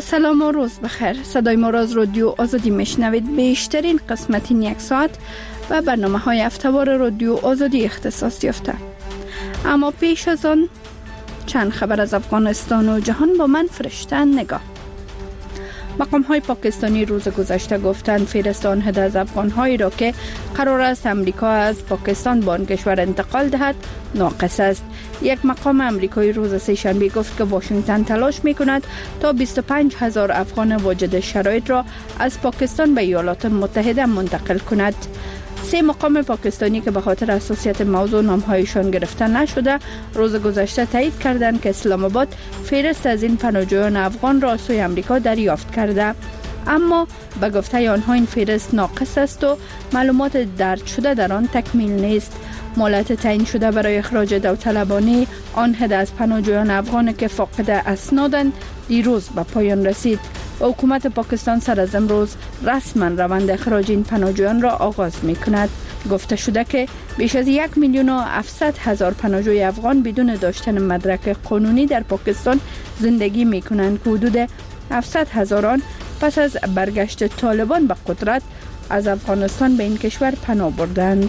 با سلام و روز بخیر. صدای ما را از رادیو آزادی میشنوید. بیشترین قسمت این یک ساعت و برنامه های هفته‌وار رادیو آزادی اختصاص یافته. اما پیش از آن چند خبر از افغانستان و جهان با من فرشته نگاه. مقام های پاکستانی روز گذشته گفتند فهرست آنها از افغان هایی را که قرار است امریکا از پاکستان به آن کشور انتقال دهد ناقص است. یک مقام امریکایی روز سه‌شنبه گفت که واشنگتن تلاش می‌کند تا 25,000 افغان واجد شرایط را از پاکستان به ایالات متحده منتقل کند. سه مقام پاکستانی که به خاطر حساسیت موضوع نامهایشان گرفته نشده روز گذشته تایید کردند که اسلام آباد فهرست از این پناهجویان افغان را سوی امریکا دریافت کرده، اما به گفته آنها این فهرست ناقص است و معلومات درج شده در آن تکمیل نیست. مهلت تعیین شده برای اخراج داوطلبانه آنها از پناهجویان افغان که فاقد اسنادند دیروز به پایان رسید. حکومت پاکستان سر از امروز رسما روند اخراج این پناهجویان را آغاز می کند. گفته شده که بیش از 1,700,000 پناهجوی افغان بدون داشتن مدرک قانونی در پاکستان زندگی می کنند که حدود 700,000 آن پس از برگشت طالبان به قدرت از افغانستان به این کشور پناه بردند.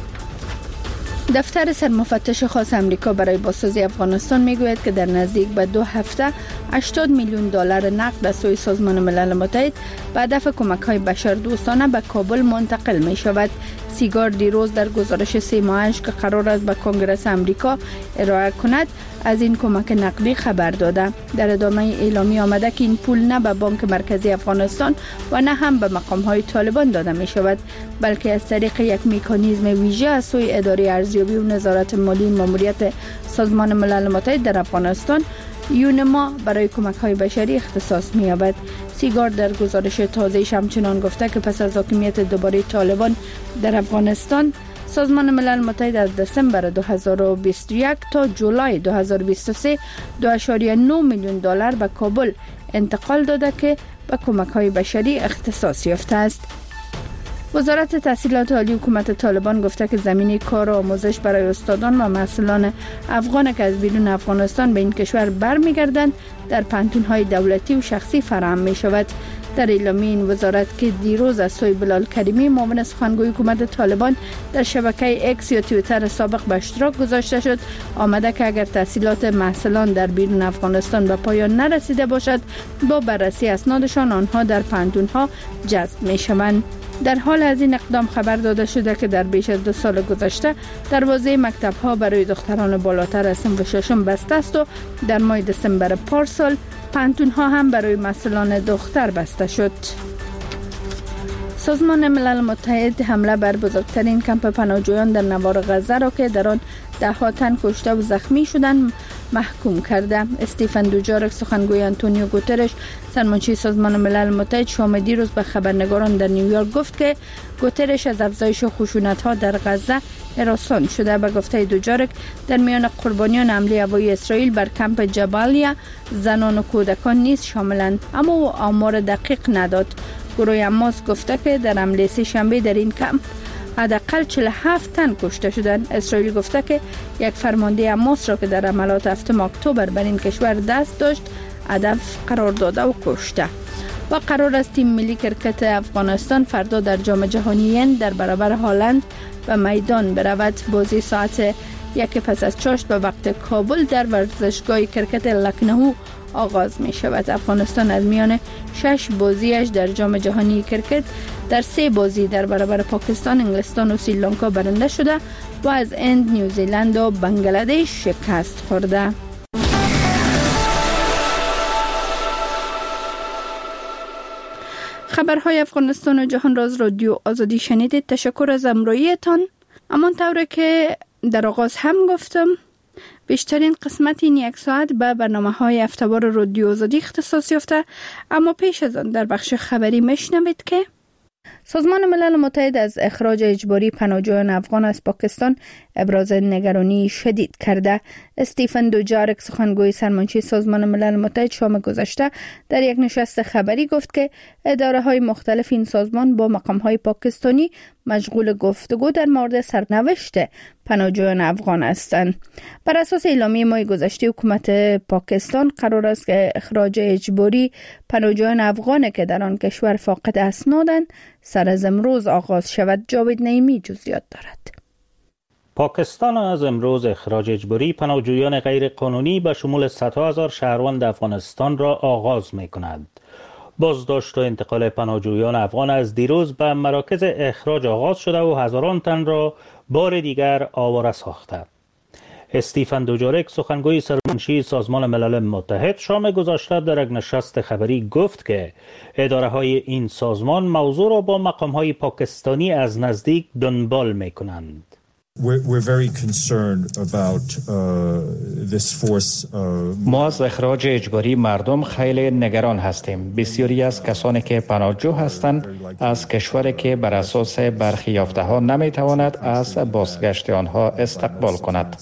دفتر سرمفتش خاص امریکا برای بازسازی افغانستان میگوید که در نزدیک به 2 هفته 80 میلیون دلار نقد از سوی سازمان ملل متحد به هدف کمک‌های بشردوستانه به کابل منتقل می شود. سیگار دیروز در گزارش 3 ماهش که قرار است به کنگره امریکا ارائه کند از این کمک نقدی خبر داده. در ادامه اعلامی آمده که این پول نه به بانک مرکزی افغانستان و نه هم به مقام‌های طالبان داده می شود، بلکه از طریق یک مکانیزم ویژه از سوی اداره ارزیابی و نظارت مالی ماموریت سازمان ملل متحد در افغانستان یونما برای کمک‌های بشری اختصاص می‌یابد. سیگار در گزارش تازه‌اش همچنان گفته که پس از حاکمیت دوباره طالبان در افغانستان سازمان ملل متحد از دسامبر 2021 تا جولای 2023 2.9 میلیون دلار به کابل انتقال داده که به کمک‌های بشری اختصاص یافته است. وزارت تحصیلات عالی حکومت طالبان گفته که زمینه کار و آموزش برای استادان و محصلان افغان که از بیرون افغانستان به این کشور برمیگردند در پانتون‌های دولتی و شخصی فراهم می شود. در اعلامیه این وزارت که دیروز از سوی بلال کریمی معاون سخنگوی حکومت طالبان در شبکه اکس یا توییتر سابق به اشتراک گذاشته شد، آمده که اگر تحصیلات محصلان در بیرون افغانستان به پایان نرسیده باشد با بررسی اسنادشان آنها در پانتون‌ها جذب می شوند. در حال از این اقدام خبر داده شده که در بیش از 2 سال گذشته دروازه مکتب‌ها برای دختران بالاتر از صنف ششم بسته است و در ماه دسامبر پارسال پانتون‌ها هم برای محصلان دختر بسته شد. سازمان ملل متحد حمله بر بزرگترین کمپ پناهجویان در نوار غزه را که در آن 10 تن کشته و زخمی شدند محکوم کرده. استیفن دوجارک سخنگوی آنتونیو گوترش سرمنشی سازمان ملل متحد شام دیروز به خبرنگاران در نیویورک گفت که گوترش از افزایش خشونت‌ها در غزه هراسان شده. به گفته دوجارک در میان قربانیان حمله هوایی اسرائیل بر کمپ جبالیا زنان و کودکان نیز شاملند، اما او آمار دقیق نداد. گروه حماس گفته که در حمله سه‌شنبه در این کمپ حداقل 47 تن کشته شدند. اسرائیل گفته که یک فرمانده حماس را که در حملات 7 اکتبر بر این کشور دست داشت هدف قرار داده و کشته. و قرار است تیم ملی کرکت افغانستان فردا در جام جهانی در برابر هالند به میدان برود. بازی ساعت 1 پس از چاشت به وقت کابل در ورزشگاه کرکت لکنهو آغاز می شود. افغانستان از میان 6 بازیش در جام جهانی کرکت در 3 بازی در برابر پاکستان، انگلستان و سریلانکا برنده شده و از هند، نیوزیلند و بنگلادش شکست خورده. خبرهای افغانستان و جهان را از رادیو آزادی شنیدید. تشکر از همراهیتان. همانطور که در آغاز هم گفتم بیشترین قسمت این یک ساعت به برنامه‌های هفته‌وار رادیو آزادی اختصاص یافته، اما پیش از آن در بخش خبری میشنوید که سازمان ملل متحد از اخراج اجباری پناهجویان افغان از پاکستان ابراز نگرانی شدید کرده. استیفن دوجارک سخنگوی سرمنشی سازمان ملل متحد شام گذشته در یک نشست خبری گفت که اداره‌های مختلف این سازمان با مقام‌های پاکستانی مشغول گفتگو در مورد سرنوشت پناهجویان افغان هستند. بر اساس اعلامیه ماه گذشته حکومت پاکستان قرار است که اخراج اجباری پناهجویان افغان که در آن کشور فاقد اسنادند سر از امروز آغاز شود. جاوید نعیمی جزئیات دارد. پاکستان از امروز اخراج اجباری پناهجویان غیر قانونی به شمول صدها هزار شهروند افغانستان را آغاز می‌کند. بازداشت و انتقال پناهجویان افغان از دیروز به مراکز اخراج آغاز شده و هزاران تن را بار دیگر آواره ساخته. استیفن دوجارک سخنگوی سرمنشی سازمان ملل متحد شام گذشته در یک نشست خبری گفت که اداره‌های این سازمان موضوع را با مقام‌های پاکستانی از نزدیک دنبال می‌کنند. ما از اخراج اجباری مردم خیلی نگران هستیم. بسیاری از کسانی که پناهجو هستند از کشوری که بر اساس برخی یافته‌ها نمی‌تواند از بازگشت آنها استقبال کند.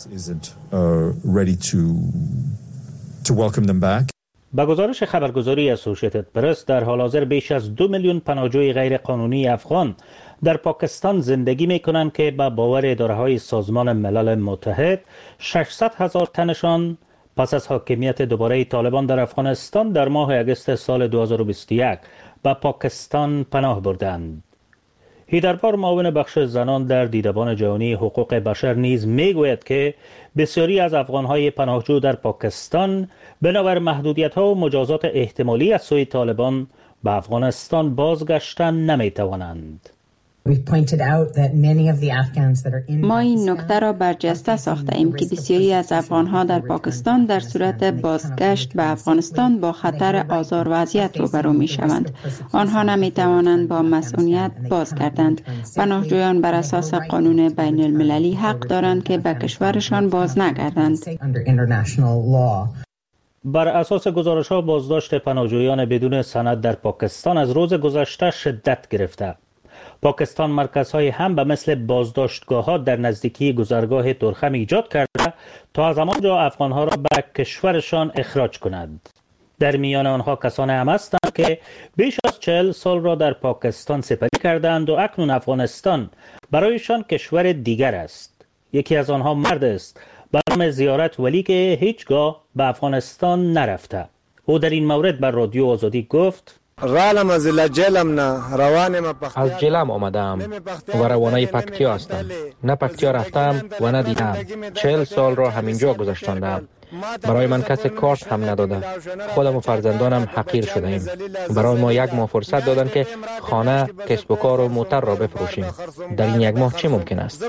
با گزارش خبرگزاری اسوسییتد پرس در حال حاضر بیش از 2 میلیون پناهجوی غیر قانونی افغان در پاکستان زندگی می کنند که با باور اداره‌های سازمان ملل متحد 600,000 تنشان پس از حاکمیت دوباره طالبان در افغانستان در ماه اگست سال 2021 به پاکستان پناه بردند. هیدربار معاون بخش زنان در دیدبان جهانی حقوق بشر نیز میگوید که بسیاری از افغان‌های پناهجو در پاکستان بنابر محدودیت‌ها و مجازات احتمالی از سوی طالبان به افغانستان بازگشتن نمی‌توانند. ما این نکته را برجسته ساخته ایم که بسیاری از افغانها در پاکستان در صورت بازگشت به افغانستان با خطر آزار و اذیت روبرو می شوند. آنها نمی توانند با مسئولیت بازگردند. پناهجویان بر اساس قانون بین المللی حق دارند که به کشورشان باز نگردند. بر اساس گزارش‌ها بازداشت پناهجویان بدون سند در پاکستان از روز گذشته شدت گرفته. پاکستان مرکزهای هم به مثل بازداشتگاه‌ها در نزدیکی گذرگاه تورخم ایجاد کرده تا از همانجا افغان‌ها را به کشورشان اخراج کنند. در میان آنها کسانی هم هستند که بیش از 40 سال را در پاکستان سپری کردند و اکنون افغانستان برایشان کشور دیگر است. یکی از آنها مرد است به نام زیارت ولی که هیچگاه به افغانستان نرفته. او در این مورد بر رادیو آزادی گفت: از جلم آمدم و روانه پکتیا هستم. نه پکتیا رفتم و نه دیدم. 40 سال را همینجا گذشتاندم. برای من کسی کارت هم نداده. خودم و فرزندانم حقیر شده ایم. برای ما 1 ماه فرصت دادن که خانه، کسب و کار و موتر را بفروشیم. در این 1 ماه چه ممکن است؟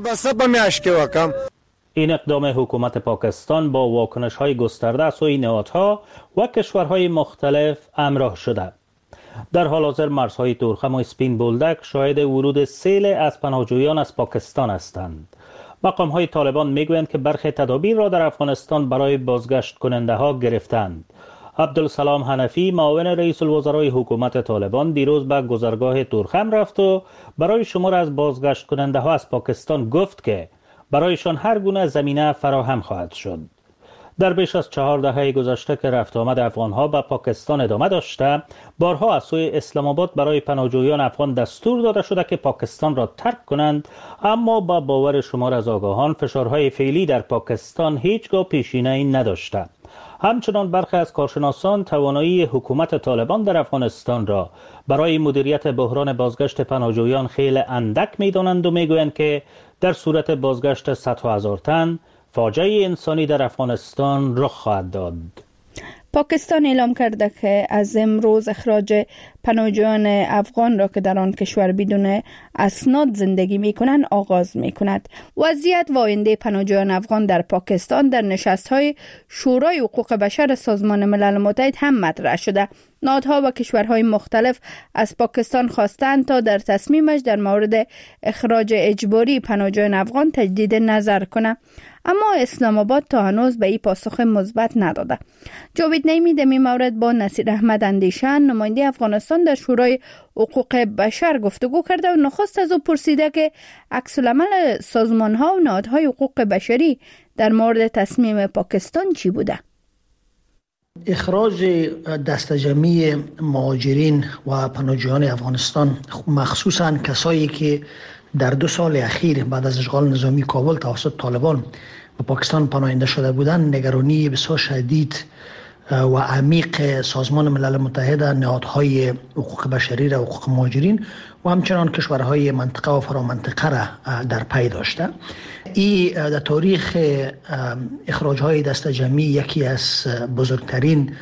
این اقدام حکومت پاکستان با واکنش‌های گسترده از سوی نهادها و کشورهای مختلف همراه شده. در حال حاضر مرزهای تورخم و اسپین بولدک شاهد ورود سیل از پناهجویان از پاکستان هستند. مقام‌های طالبان میگویند که برخی تدابیر را در افغانستان برای بازگشت کننده ها گرفتند. عبدالسلام حنفی معاون رئیس الوزرای حکومت طالبان دیروز به گذرگاه تورخم رفت و برای شمار از بازگشت کننده ها از پاکستان گفت که برایشان هر گونه زمینه فراهم خواهد شد. در بیش از 4 دهه گذشته که رفت آمد افغانها به پاکستان ادامه داشته، بارها از سوی اسلام آباد برای پناهجویان افغان دستور داده شده که پاکستان را ترک کنند، اما با باور شمار از آگاهان فشارهای فعلی در پاکستان هیچگاه پیشینه‌ای نداشته. همچنان برخی از کارشناسان توانایی حکومت طالبان در افغانستان را برای مدیریت بحران بازگشت پناهجویان خیلی اندک می‌دانند و می‌گویند که در صورت بازگشت صدها هزار تن فاجعه انسانی در افغانستان رخ خواهد داد. پاکستان اعلام کرده که از امروز اخراج پناهجویان افغان را که در آن کشور بدون اسناد زندگی می‌کنند آغاز می‌کند. وضعیت و آینده پناهجویان افغان در پاکستان در نشست‌های شورای حقوق بشر سازمان ملل متحد هم مطرح شده. نهادها و کشورهای مختلف از پاکستان خواستند تا در تصمیمش در مورد اخراج اجباری پناهجویان افغان تجدید نظر کنه، اما اسلام آباد تا هنوز به این پاسخ مثبت نداده. جاوید نعیمی در این مورد با نصیر احمد اندیشان نماینده افغانستان در شورای حقوق بشر گفتگو کرده و نخست از او پرسیده که عکس العمل سازمان‌ها و نهادهای حقوق بشری در مورد تصمیم پاکستان چی بوده؟ اخراج دسته جمعی مهاجرین و پناهجویان افغانستان، مخصوصاً کسایی که در 2 سال اخیر بعد از اشغال نظامی کابل توسط طالبان به پاکستان پناهنده شده بودند، نگرانی بسیار شدید و عمیق سازمان ملل متحد، نهادهای حقوق بشری و حقوق مهاجرین و همچنان کشورهای منطقه و فرامنطقه را در پی داشته. این در تاریخ اخراج‌های دسته جمعی یکی از بزرگترین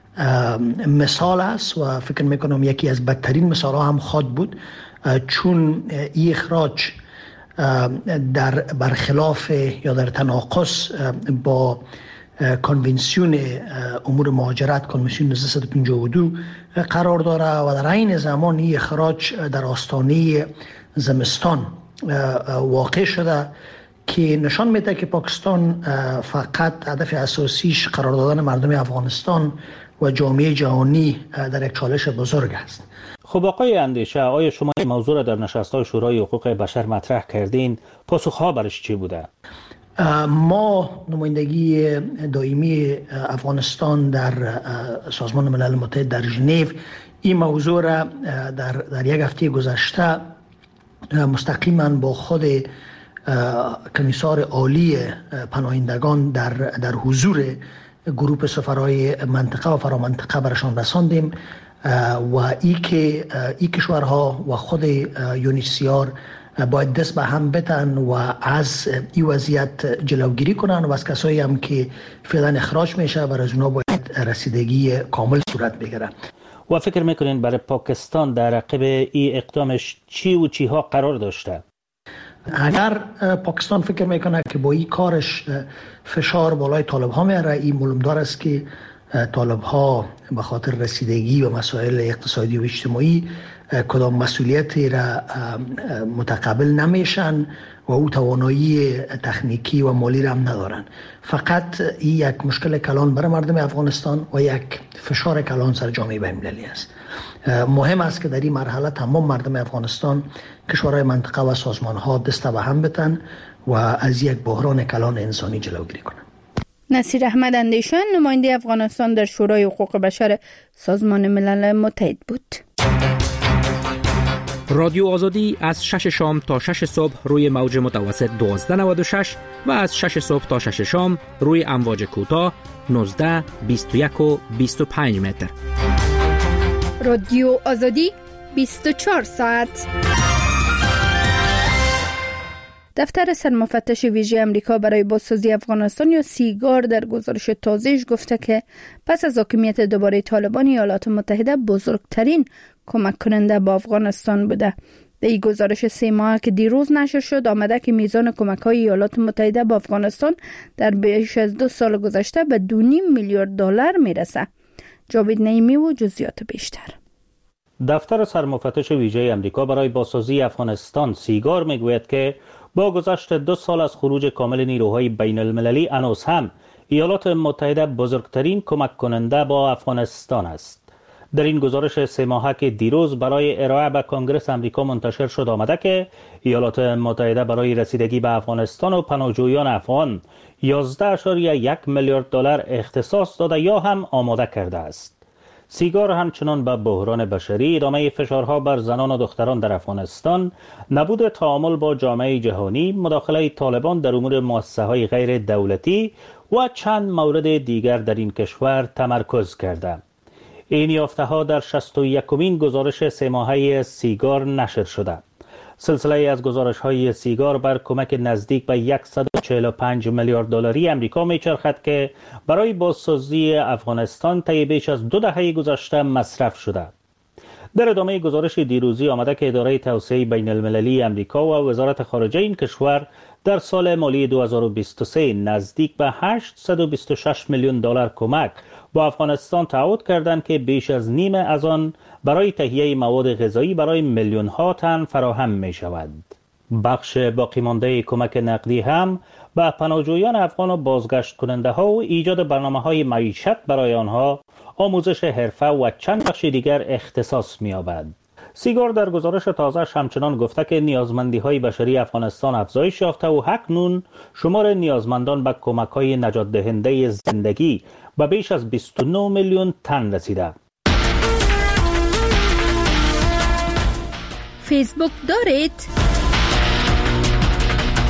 مثال است و فکر میکنم یکی از بدترین مثال‌ها هم خواهد بود، چون این اخراج در برخلاف یا در تناقض با کنونسیون امور مهاجرت، کنونسیون 352 قرار داره و در عین زمان این اخراج در آستانه زمستان واقع شده که نشان میده که پاکستان فقط هدف اساسیش قرار دادن مردم افغانستان و جامعه جهانی در یک چالش بزرگ است. خب آقای اندیشه، آیا شما این موضوع را در نشست‌های شورای حقوق بشر مطرح کردین؟ پاسخ‌ها برش چی بوده؟ ما نمایندگی دائمی افغانستان در سازمان ملل متحد در ژنو این موضوع را در یک هفته گذشته مستقیما با خود کمیسار عالی پناهندگان در حضور گروه سفرهای منطقه و فرامنطقه برشان رساندیم و این کشورها و خود یونیسیار باید دست به هم بتن و از این وضعیت جلوگیری کنن و از کسایی هم که فعلا اخراج میشه و از اونا باید رسیدگی کامل صورت بگیره. و فکر میکنین برای پاکستان در عقب این اقدامش چی و چی ها قرار داشته؟ اگر پاکستان فکر میکنه که با این کارش فشار بالای طالب ها میاره، این معلومدار است که طالب ها به خاطر رسیدگی و مسائل اقتصادی و اجتماعی کدام مسئولیتی را متقبل نمیشن و او توانایی تکنیکی و مالی را هم ندارن. فقط این یک مشکل کلان برای مردم افغانستان و یک فشار کلان سر جامعه بین‌المللی است. مهم است که در این مرحله تمام مردم افغانستان، کشورهای منطقه و سازمان‌ها دست به هم بتن و از یک بحران کلان انسانی جلوگیری کنند. نصیر احمد اندیشان نماینده افغانستان در شورای حقوق بشر سازمان ملل متحد بود. رادیو آزادی از 6 شام تا 6 صبح روی موج متوسط 1296 و از 6 صبح تا 6 شام روی امواج کوتاه 19، 21 و 25 متر. رادیو آزادی 24 ساعت. دفتر سرمفتش ویژه امریکا برای بازسازی افغانستان یا سیگار در گزارش تازه‌اش گفته که پس از حاکمیت دوباره طالبان، ایالات متحده بزرگترین کمک کننده با افغانستان بوده. در این گزارش 3 ماه که دیروز نشر شد آمده که میزان کمک‌های ایالات متحده با افغانستان در بیش از 2 سال گذشته به 2.5 میلیارد دلار میرسه. جاوید نعیمی و جزئیات بیشتر. دفتر سرمفتش ویژه امریکا برای بازسازی افغانستان سیگار میگوید که با گذشت 2 سال از خروج کامل نیروهای بین المللی هنوز هم ایالات متحده بزرگترین کمک کننده با افغانستان است. در این گزارش 3 ماهه که دیروز برای ارائه به کنگره امریکا منتشر شد آمده که ایالات متحده برای رسیدگی به افغانستان و پناهجویان افغان 11.1 میلیارد دلار اختصاص داده یا هم آماده کرده است. سیگار همچنان به بحران بشری، ادامه فشارها بر زنان و دختران در افغانستان، نبود تعامل با جامعه جهانی، مداخله طالبان در امور مؤسسه‌های غیر دولتی و چند مورد دیگر در این کشور تمرکز کرده. این یافته‌ها در 61مین گزارش 3 ماهه سیگار نشر شده. سلسله از گزارش‌های سیگار بر کمک نزدیک به 145 میلیارد دلاری امریکا می‌چرخد که برای بازسازی افغانستان طی بیش از 2 دهه گذشته مصرف شده. در ادامه گزارش دیروزی آمده که اداره توسعه بین المللی امریکا و وزارت خارجه این کشور در سال مالی 2023 نزدیک به 826 میلیون دلار کمک با افغانستان تعهد کردند که بیش از نیم از آن برای تهیه مواد غذایی برای میلیون ها تن فراهم می شود. بخش باقی مانده کمک نقدی هم به پناهجویان افغان و بازگشت کننده ها و ایجاد برنامه‌های معیشت برای آنها، آموزش حرفه و چند بخش دیگر اختصاص می‌یابد. سیگار در گزارش تازه‌اش همچنان گفته که نیازمندی‌های بشری افغانستان افزایش یافته و اکنون شمار نیازمندان به کمک‌های نجات دهنده زندگی به بیش از 29 میلیون تن رسیده. فیسبوک دارید؟